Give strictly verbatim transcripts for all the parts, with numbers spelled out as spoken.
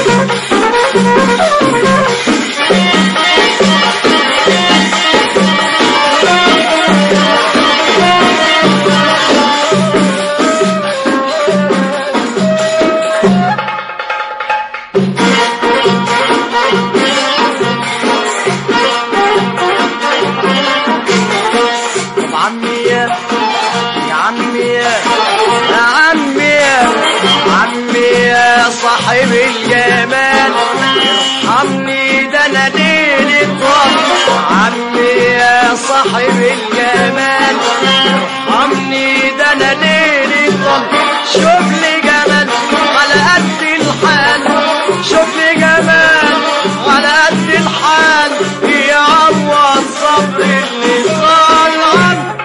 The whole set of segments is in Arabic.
صاحب الجمال ارحمني ده انا ليلي طال عمي يا صاحب الجمال ارحمني ده انا ليلي طال شوف لي جمال على قد الحال شوف لي جمال على قد الحال يعوض صبر اللي طال عنه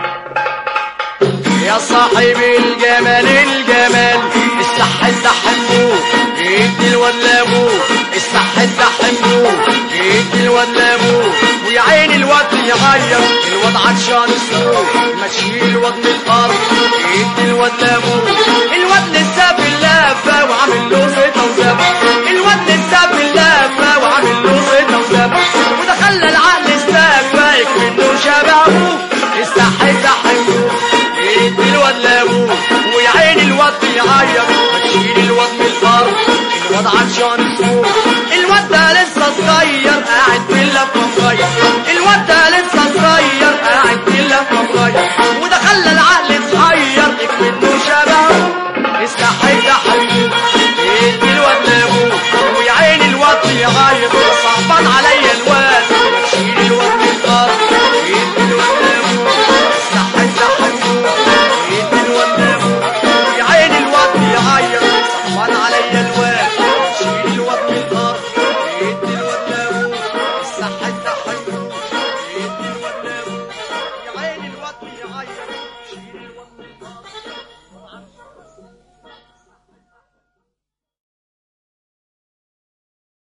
يا صاحب الجمال الجمال استحد حموه يدي الواد لابوه استحد حموه يدي الواد لابوه ويا عين الواد يغير الواد عطشان السوق ما تشيل الواد من الارض يدي الواد لابوه الواد لسه باللافه وعامل له زيطه وزبه الواد لسه باللافه وعامل له زيطه وزبه وده خلى العقل استكفى يكمنه شبه ابوه استحد حموه يدي الواد لابوه ويا عين الواد يغير ما تشيل الواد من الارض الواد عطشان السوق الواد ده لسه صغير قاعد في اللفه مغير الواد ده لسه صغير قاعد في اللفه مغير وده خلى العقل يتغير اكمنه شبهه استحيل حبيبي يدي الواد لابوه ويا عين الواد يغير صعبان عليا الواد ما تشيل الواد من الارض يدي الواد لابوه استحيل حبيبي يدي الواد لابوه ويا عين الواد يغير صعبان عليا الواد شيل الواد من الارض يدي الواد لابوه استحيل حبيبي يدي الواد لابوه يا عين الواد يغير شيل الواد